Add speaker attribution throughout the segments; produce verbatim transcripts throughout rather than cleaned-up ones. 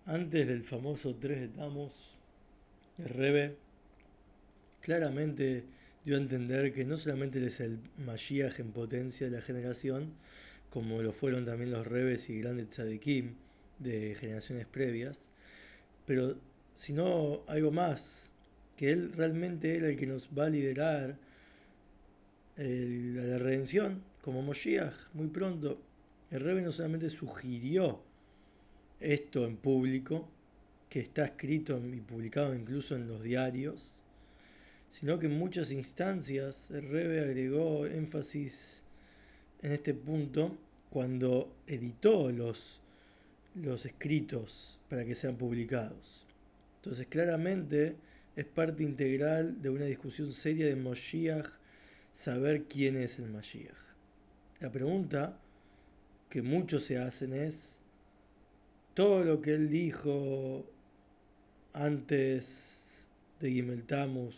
Speaker 1: Antes del famoso tres de Tamos, el Rebe claramente dio a entender que no solamente él es el Mashiach en potencia de la generación, como lo fueron también los Rebes y grandes tzadikim de generaciones previas, pero sino algo más, que él realmente era el que nos va a liderar el- a la redención como Moshiach muy pronto. El Rebe no solamente sugirió esto en público, que está escrito y publicado incluso en los diarios, sino que en muchas instancias el Rebe agregó énfasis en este punto cuando editó los, los escritos para que sean publicados. Entonces claramente es parte integral de una discusión seria de Moshiach saber quién es el Mashiach. La pregunta que muchos se hacen es, todo lo que él dijo antes de Gimel Tammuz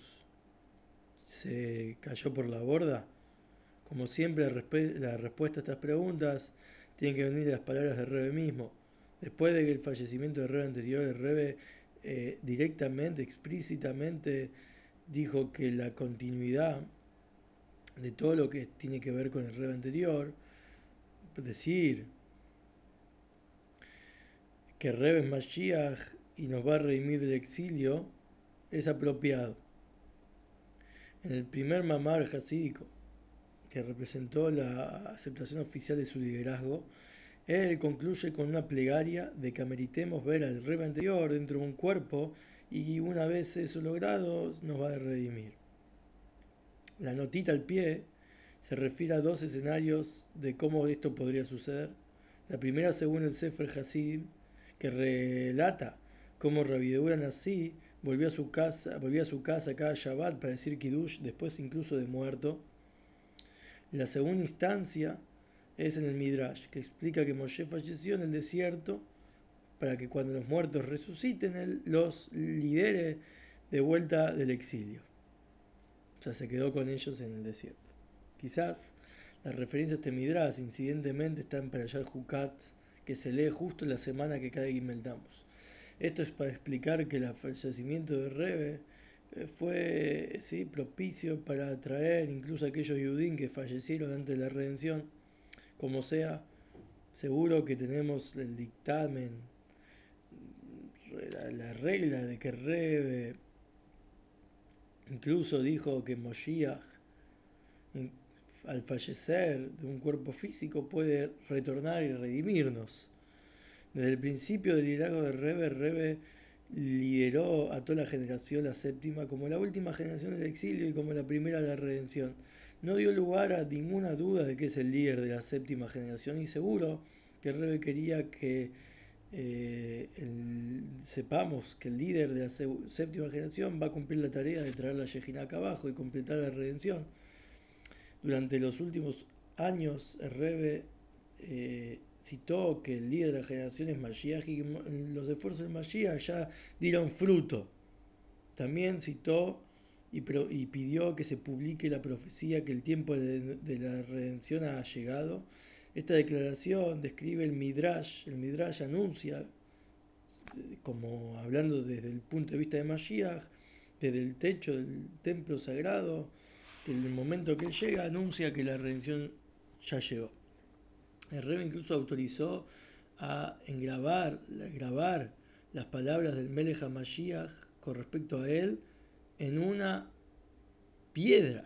Speaker 1: se cayó por la borda. Como siempre, la, resp- la respuesta a estas preguntas tiene que venir de las palabras del Rebe mismo. Después de que el fallecimiento del Rebe anterior, el Rebe eh, directamente, explícitamente dijo que la continuidad de todo lo que tiene que ver con el Rebe anterior, es decir, que el Rebe es Mashiach y nos va a redimir del exilio, es apropiado. En el primer mamar hasídico, que representó la aceptación oficial de su liderazgo, él concluye con una plegaria de que ameritemos ver al Rebe anterior dentro de un cuerpo y una vez eso logrado nos va a redimir. La notita al pie se refiere a dos escenarios de cómo esto podría suceder. La primera según el Sefer Hasidim, que relata cómo Rabbi Yehuda Nasi volvió a su casa, volvió a su casa cada Shabbat para decir Kiddush, después incluso de muerto. La segunda instancia es en el Midrash, que explica que Moshe falleció en el desierto para que cuando los muertos resuciten, él los lidere de vuelta del exilio. O sea, se quedó con ellos en el desierto. Quizás la referencia a este Midrash, incidentemente, está en Parashat Jukat, que se lee justo en la semana que cada Gimel damos. Esto es para explicar que el fallecimiento de Rebe eh, fue ¿sí? propicio para atraer incluso a aquellos judíos que fallecieron antes de la redención. Como sea, seguro que tenemos el dictamen, la, la regla de que Rebe incluso dijo que Moshiach, al fallecer de un cuerpo físico, puede retornar y redimirnos. Desde el principio del liderazgo de Rebe, Rebe lideró a toda la generación, la séptima, como la última generación del exilio y como la primera de la redención. No dio lugar a ninguna duda de que es el líder de la séptima generación y seguro que Rebe quería que eh, el- sepamos que el líder de la séptima generación va a cumplir la tarea de traer la Yejiná acá abajo y completar la redención. Durante los últimos años, el Rebe eh, citó que el líder de la generación es Mashiach y los esfuerzos de Mashiach ya dieron fruto. También citó y, pro, y pidió que se publique la profecía que el tiempo de, de la redención ha llegado. Esta declaración describe el Midrash. El Midrash anuncia, como hablando desde el punto de vista de Mashiach, desde el techo del templo sagrado, que en el momento que él llega anuncia que la redención ya llegó. El Rebbe incluso autorizó a engravar, grabar las palabras del Melech HaMashiach con respecto a él en una piedra,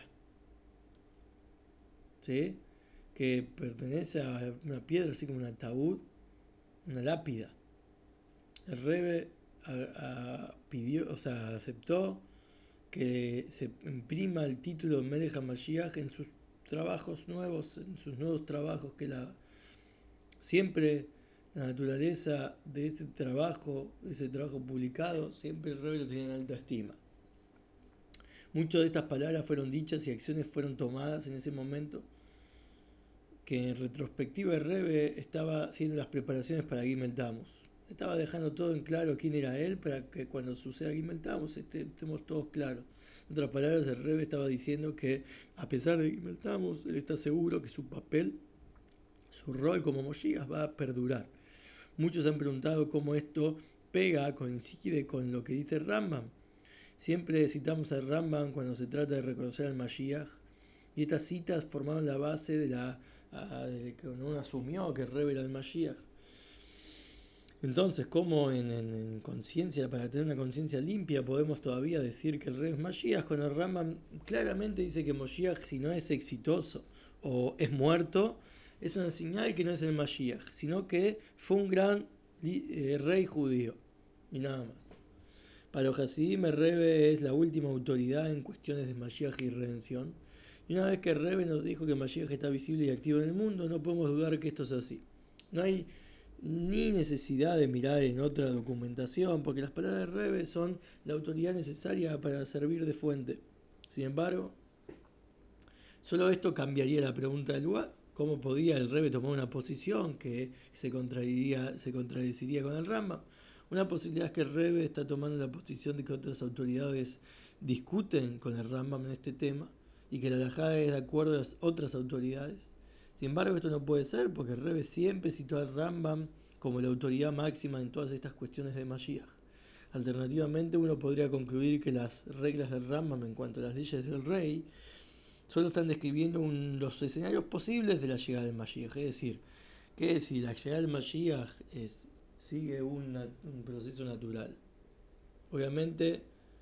Speaker 1: ¿sí? Que pertenece a una piedra, así como un ataúd, una lápida. El Rebbe a, a, pidió, o sea, aceptó que se imprima el título Melech HaMashiach en sus trabajos nuevos, en sus nuevos trabajos, que la siempre la naturaleza de ese trabajo, de ese trabajo publicado, siempre el Rebbe lo tenía en alta estima. Muchas de estas palabras fueron dichas y acciones fueron tomadas en ese momento, que en retrospectiva el Rebbe estaba haciendo las preparaciones para Gimel Tammuz. Estaba dejando todo en claro quién era él para que cuando suceda Gimel Tammuz estemos todos claros. En otras palabras, el Rebbe estaba diciendo que a pesar de Gimel Tammuz, él está seguro que su papel, su rol como Moshiach va a perdurar. Muchos han preguntado cómo esto pega, coincide con lo que dice Rambam. Siempre citamos al Rambam cuando se trata de reconocer al Mashiach, y estas citas formaron la base de la a, de que uno asumió que Rebbe era el Mashiach. Entonces, ¿cómo en, en, en conciencia, para tener una conciencia limpia, podemos todavía decir que el Rebbe es Mashiach? Cuando el Rambam claramente dice que Mashiach, si no es exitoso o es muerto, es una señal que no es el Mashiach, sino que fue un gran eh, rey judío, y nada más. Para los Hasidim, el Rebbe es la última autoridad en cuestiones de Mashiach y redención. Y una vez que el Rebbe nos dijo que Mashiach está visible y activo en el mundo, no podemos dudar que esto es así. No hay ni necesidad de mirar en otra documentación, porque las palabras del Rebbe son la autoridad necesaria para servir de fuente. Sin embargo, solo esto cambiaría la pregunta del lugar. ¿Cómo podía el Rebbe tomar una posición que se contradiría, se contradeciría con el Rambam? Una posibilidad es que el Rebbe está tomando la posición de que otras autoridades discuten con el Rambam en este tema y que la halajá es de acuerdo a las otras autoridades. Sin embargo, esto no puede ser porque el Rebbe siempre citó al Rambam como la autoridad máxima en todas estas cuestiones de Mashiach. Alternativamente, uno podría concluir que las reglas del Rambam en cuanto a las leyes del rey solo están describiendo un, los escenarios posibles de la llegada del Mashiach. Es decir, que si la llegada del Mashiach es, sigue una, un proceso natural. Obviamente,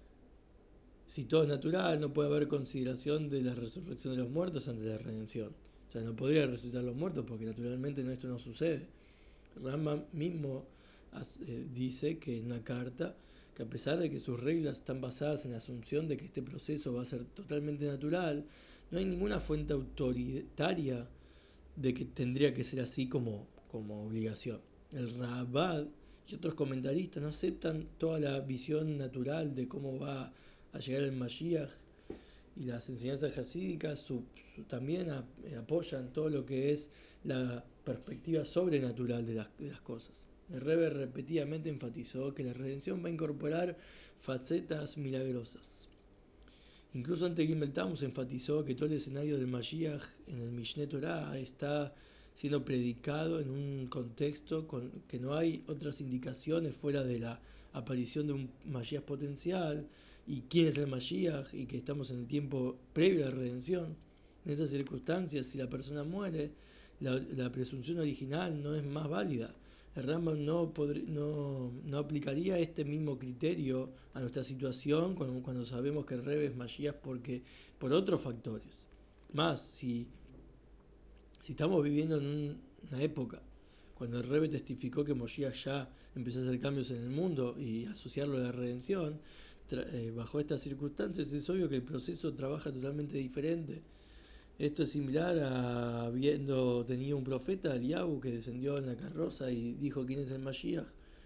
Speaker 1: si todo es natural, no puede haber consideración de la resurrección de los muertos ante la redención. O sea, no podría resucitar los muertos porque naturalmente esto no sucede. Rambam mismo hace, dice que en una carta que a pesar de que sus reglas están basadas en la asunción de que este proceso va a ser totalmente natural, no hay ninguna fuente autoritaria de que tendría que ser así como, como obligación. El Rabad y otros comentaristas no aceptan toda la visión natural de cómo va a llegar el Mashiach, y las enseñanzas hasídicas su, su, también a, eh, apoyan todo lo que es la perspectiva sobrenatural de las, de las cosas. El Rebbe repetidamente enfatizó que la redención va a incorporar facetas milagrosas. Incluso ante Gimel Tammuz enfatizó que todo el escenario del Mashiach en el Mishneh Torah está siendo predicado en un contexto con que no hay otras indicaciones fuera de la aparición de un Mashiach potencial y quién es el Mashiach y que estamos en el tiempo previo a la redención. En esas circunstancias, si la persona muere, la, la presunción original no es más válida. El Rambam no, podr- no, no aplicaría este mismo criterio a nuestra situación cuando, cuando sabemos que el Rebbe es Mashiach porque, por otros factores. Más, si, si estamos viviendo en un, una época cuando el Rebbe testificó que Mashiach ya empezó a hacer cambios en el mundo y asociarlo a la redención, eh, bajo estas circunstancias es obvio que el proceso trabaja totalmente diferente. Esto es similar a habiendo tenido un profeta, Eliyahu, que descendió en la carroza y dijo quién es el Mashiach.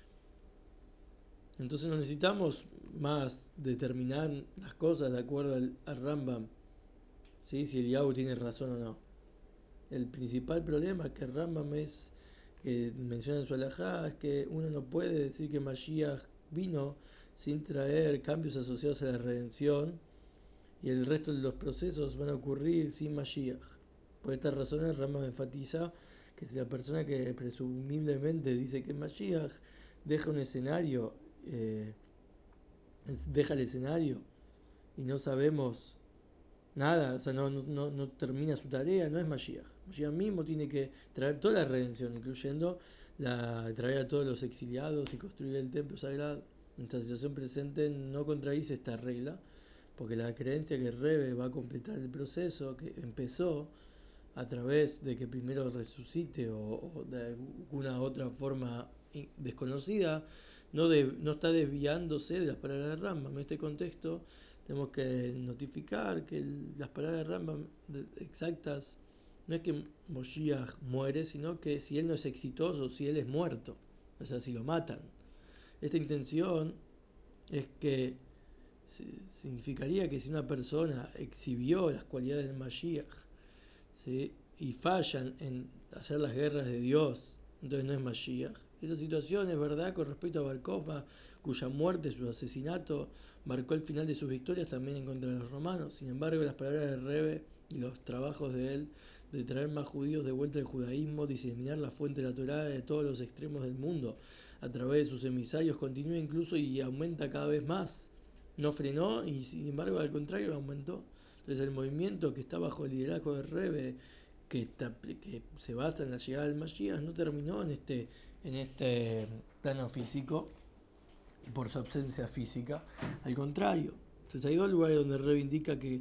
Speaker 1: Entonces no necesitamos más determinar las cosas de acuerdo al, al Rambam, ¿sí? Si Eliyahu tiene razón o no. El principal problema que el Rambam es, que menciona en su halajá, es que uno no puede decir que Mashiach vino sin traer cambios asociados a la redención y el resto de los procesos van a ocurrir sin Mashiach. Por esta razón el Rambam enfatiza que si la persona que presumiblemente dice que es Mashiach deja un escenario, eh, deja el escenario y no sabemos nada, o sea, no, no, no termina su tarea, no es Mashiach. Mashiach mismo tiene que traer toda la redención, incluyendo la, traer a todos los exiliados y construir el templo sagrado. Nuestra situación presente no contradice esta regla, porque la creencia que el Rebbe va a completar el proceso que empezó a través de que primero resucite o, o de alguna otra forma desconocida, no, de, no está desviándose de las palabras de Rambam. En este contexto tenemos que notificar que el, las palabras de Rambam exactas no es que Moshiach muere, sino que si él no es exitoso, si él es muerto, o sea, si lo matan. Esta intención es que significaría que si una persona exhibió las cualidades del Mashiach, ¿sí?, y fallan en hacer las guerras de Dios, entonces no es Mashiach. Esa situación es verdad con respecto a Bar Kokhba, cuya muerte, su asesinato, marcó el final de sus victorias también en contra de los romanos. Sin embargo, las palabras del Rebbe y los trabajos de él de traer más judíos de vuelta al judaísmo, diseminar la fuente de la Torá de todos los extremos del mundo, a través de sus emisarios continúa incluso y aumenta cada vez más. No frenó y sin embargo al contrario aumentó. Entonces el movimiento que está bajo el liderazgo de Rebbe, que, está, que se basa en la llegada del Mashiach, no terminó en este, en este plano físico y por su ausencia física. Al contrario. Entonces hay dos lugares donde Rebbe indica que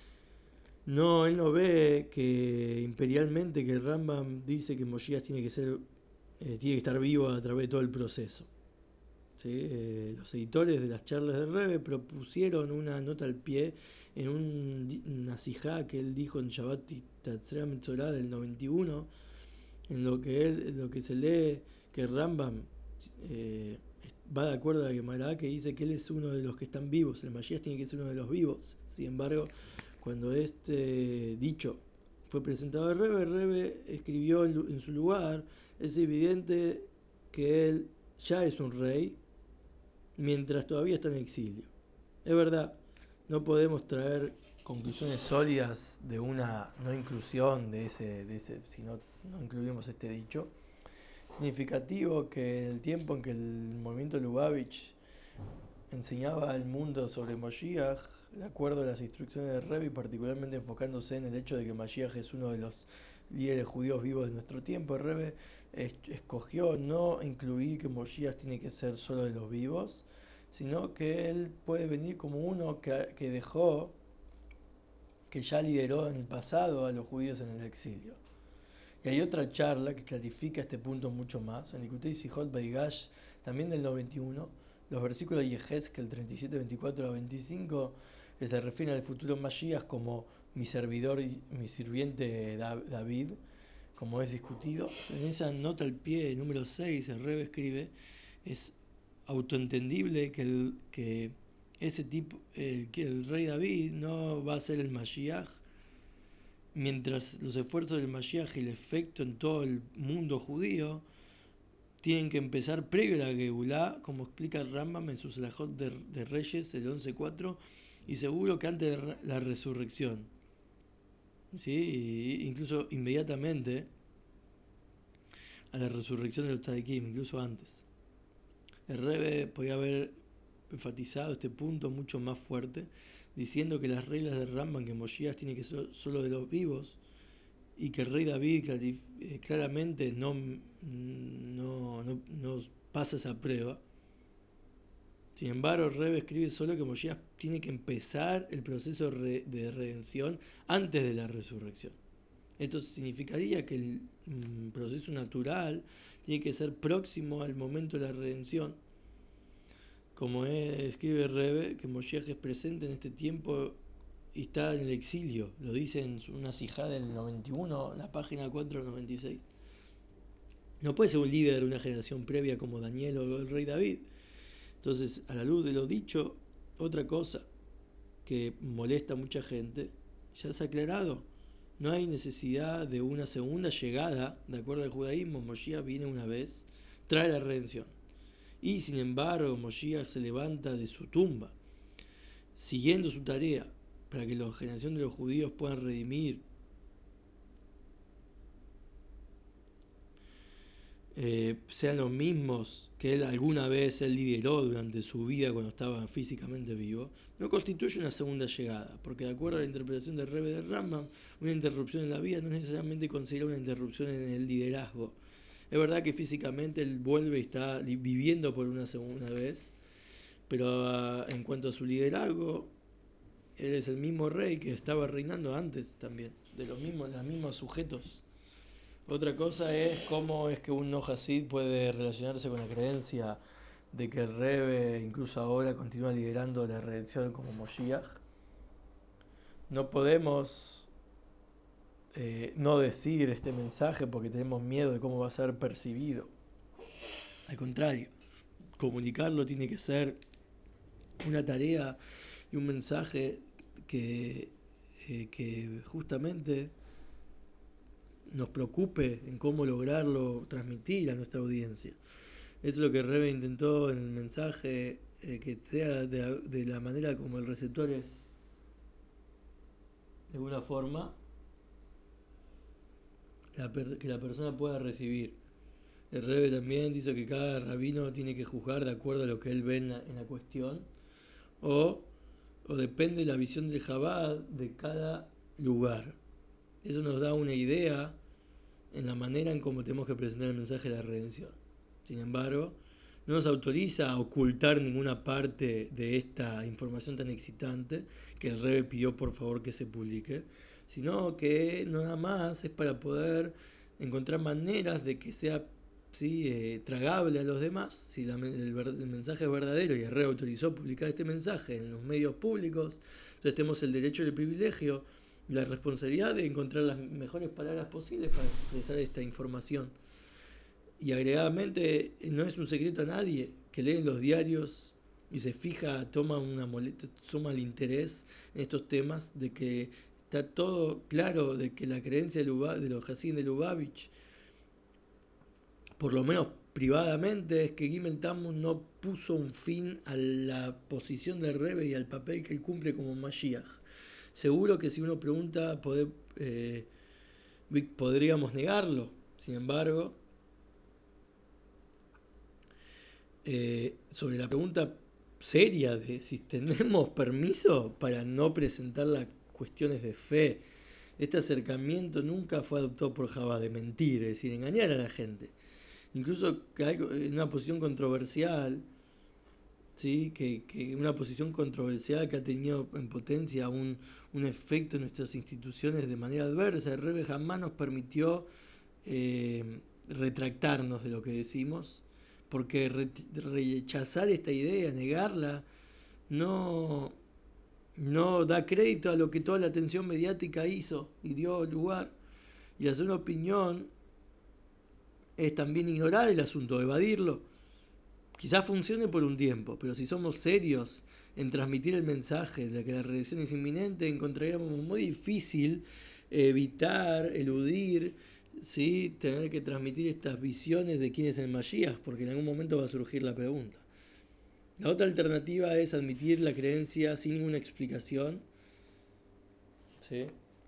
Speaker 1: no, él no ve que imperialmente que el Rambam dice que Moshiach tiene que ser, eh, tiene que estar vivo a través de todo el proceso. ¿Sí? Eh, los editores de las charlas de Rebbe propusieron una nota al pie en un, una sijá que él dijo en Shabbat Tatzera Metzorah del noventa y uno, en lo que él, en lo que se lee que el Rambam eh, va de acuerdo a la Gemara, que dice que él es uno de los que están vivos, el Mashiach tiene que ser uno de los vivos. Sin embargo, cuando este dicho fue presentado a Rebbe, Rebbe escribió en su lugar: es evidente que él ya es un rey mientras todavía está en exilio. Es verdad, no podemos traer conclusiones sólidas de una no inclusión de ese, de ese si no, no incluimos este dicho. Significativo que en el tiempo en que el movimiento Lubavitch enseñaba al mundo sobre Mashiach, de acuerdo a las instrucciones de Rebbe, particularmente enfocándose en el hecho de que Mashiach es uno de los líderes judíos vivos de nuestro tiempo, Rebbe escogió no incluir que Mashiach tiene que ser solo de los vivos, sino que él puede venir como uno que, que dejó, que ya lideró en el pasado a los judíos en el exilio. Y hay otra charla que clarifica este punto mucho más, en Likutei Sijot Baigash, también del noventa y uno, los versículos de Yehezkel treinta y siete, veinticuatro a veinticinco, que se refieren al futuro Mashiach como mi servidor y mi sirviente David, como es discutido. En esa nota al pie, número seis, el Rebbe escribe: es autoentendible que, el, que ese tipo, el, que el rey David no va a ser el Mashiach, mientras los esfuerzos del Mashiach y el efecto en todo el mundo judío tienen que empezar previo a la Geulá, como explica el Rambam en sus Selajot de, de Reyes, el once cuatro, y seguro que antes de la resurrección. ¿Sí? Incluso inmediatamente a la resurrección de los tzadikim, incluso antes. El Rebbe podía haber enfatizado este punto mucho más fuerte, diciendo que las reglas del Rambam, que Moshiach tiene que ser solo de los vivos, y que el rey David claramente no, no, no, no pasa esa prueba. Sin embargo, el Rebbe escribe solo que Moshiach tiene que empezar el proceso de redención antes de la resurrección. Esto significaría que el proceso natural tiene que ser próximo al momento de la redención. Como es, escribe el Rebbe, que Moshiach es presente en este tiempo y está en el exilio. Lo dice en una sijá del noventa y uno, la página cuatrocientos noventa y seis. No puede ser un líder de una generación previa como Daniel o el rey David. Entonces, a la luz de lo dicho, otra cosa que molesta a mucha gente, ya se ha aclarado. No hay necesidad de una segunda llegada, de acuerdo al judaísmo. Moshiach viene una vez, trae la redención. Y sin embargo, Moshiach se levanta de su tumba, siguiendo su tarea, para que la generación de los judíos puedan redimir, eh, sean los mismos que él alguna vez él lideró durante su vida cuando estaba físicamente vivo, no constituye una segunda llegada, porque de acuerdo a la interpretación del Rebbe de Rambam, una interrupción en la vida no es necesariamente considera una interrupción en el liderazgo. Es verdad que físicamente él vuelve y está viviendo por una segunda vez, pero uh, en cuanto a su liderazgo, él es el mismo rey que estaba reinando antes también, de los mismos, los mismos sujetos. Otra cosa es cómo es que un no Hasid puede relacionarse con la creencia de que el Rebbe incluso ahora continúa liderando la redención como Moshiach. No podemos eh, no decir este mensaje porque tenemos miedo de cómo va a ser percibido. Al contrario, comunicarlo tiene que ser una tarea y un mensaje que, eh, que justamente nos preocupe en cómo lograrlo transmitir a nuestra audiencia. Eso es lo que Rebbe intentó en el mensaje, eh, que sea de la, de la manera como el receptor es, de alguna forma, la per, que la persona pueda recibir. El Rebbe también dice que cada rabino tiene que juzgar de acuerdo a lo que él ve en la, en la cuestión, o, o depende de la visión del Chabad de cada lugar. Eso nos da una idea en la manera en cómo tenemos que presentar el mensaje de la redención. Sin embargo, no nos autoriza a ocultar ninguna parte de esta información tan excitante que el Rebbe pidió por favor que se publique, sino que nada más es para poder encontrar maneras de que sea, ¿sí?, eh, tragable a los demás. Si la, el, el mensaje es verdadero y el Rebbe autorizó publicar este mensaje en los medios públicos, entonces tenemos el derecho y el privilegio, la responsabilidad de encontrar las mejores palabras posibles para expresar esta información. Y agregadamente, no es un secreto a nadie que lee los diarios y se fija, toma, una molesta, toma el interés en estos temas, de que está todo claro de que la creencia de, Lubavitch, de los Hasidim de Lubavitch, por lo menos privadamente, es que Gimel Tammuz no puso un fin a la posición del Rebbe y al papel que él cumple como Mashiach. Seguro que si uno pregunta, poder, eh, podríamos negarlo. Sin embargo, eh, sobre la pregunta seria de si tenemos permiso para no presentar las cuestiones de fe, este acercamiento nunca fue adoptado por Jabá, de mentir, es decir, engañar a la gente. Incluso que hay en una posición controversial, ¿sí?, que, que una posición controversial que ha tenido en potencia un, un efecto en nuestras instituciones de manera adversa. El Rebbe jamás nos permitió eh, retractarnos de lo que decimos, porque re, rechazar esta idea, negarla, no, no da crédito a lo que toda la atención mediática hizo y dio lugar. Y hacer una opinión es también ignorar el asunto, evadirlo. Quizás funcione por un tiempo, pero si somos serios en transmitir el mensaje de que la redención es inminente, encontraríamos muy difícil evitar, eludir, ¿sí?, tener que transmitir estas visiones de quién es el Mashiach, porque en algún momento va a surgir la pregunta. La otra alternativa es admitir la creencia sin ninguna explicación. ¿Sí?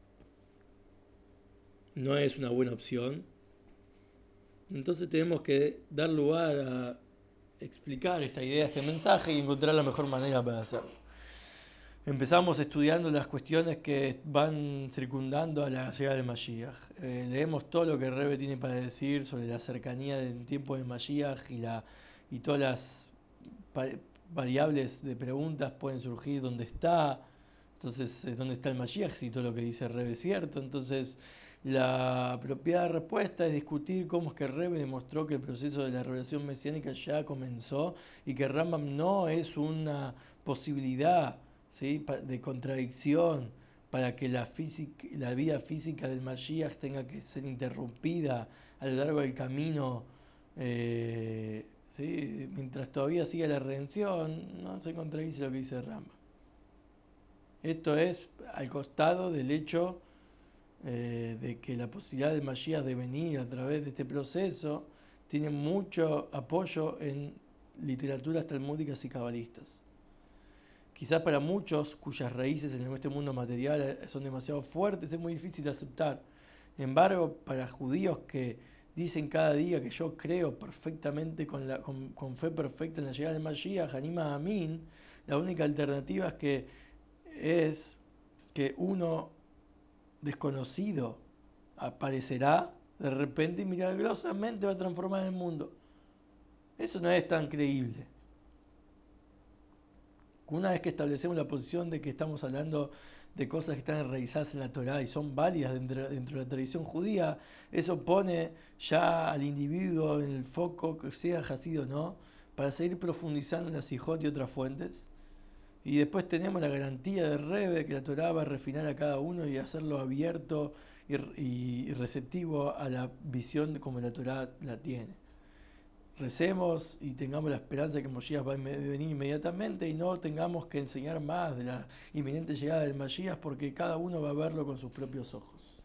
Speaker 1: No es una buena opción. Entonces tenemos que dar lugar a explicar esta idea, este mensaje, y encontrar la mejor manera para hacerlo. Empezamos estudiando las cuestiones que van circundando a la llegada del Mashiach. Eh, leemos todo lo que el Rebbe tiene para decir sobre la cercanía del tiempo del Mashiach y, la, y todas las variables de preguntas pueden surgir. ¿Dónde está? Entonces, ¿dónde está el Mashiach? Si todo lo que dice el Rebbe es cierto. Entonces, la apropiada respuesta es discutir cómo es que el Rebbe demostró que el proceso de la revelación mesiánica ya comenzó y que Rambam no es una posibilidad, ¿sí?, de contradicción para que la, física, la vida física del Mashiach tenga que ser interrumpida a lo largo del camino, eh, ¿sí?, mientras todavía siga la redención. No se contradice lo que dice Rambam. Esto es al costado del hecho eh, de que la posibilidad del Mashiach de venir a través de este proceso tiene mucho apoyo en literaturas talmúdicas y cabalistas. Quizás para muchos cuyas raíces en este mundo material son demasiado fuertes es muy difícil de aceptar. Sin embargo, para judíos que dicen cada día que yo creo perfectamente, con, la, con, con fe perfecta en la llegada del Mashiach, Anima Amin, la única alternativa es que es que uno desconocido aparecerá de repente y milagrosamente va a transformar el mundo. Eso no es tan creíble. Una vez que establecemos la posición de que estamos hablando de cosas que están enraizadas en la Torá y son válidas dentro, dentro de la tradición judía, eso pone ya al individuo en el foco, que sea Hasid o no, para seguir profundizando en la Sijot y otras fuentes. Y después tenemos la garantía del Rebbe que la Torá va a refinar a cada uno y hacerlo abierto y, y receptivo a la visión como la Torá la tiene. Recemos y tengamos la esperanza de que Mosías va a venir inmediatamente y no tengamos que enseñar más de la inminente llegada del Mashiach, porque cada uno va a verlo con sus propios ojos.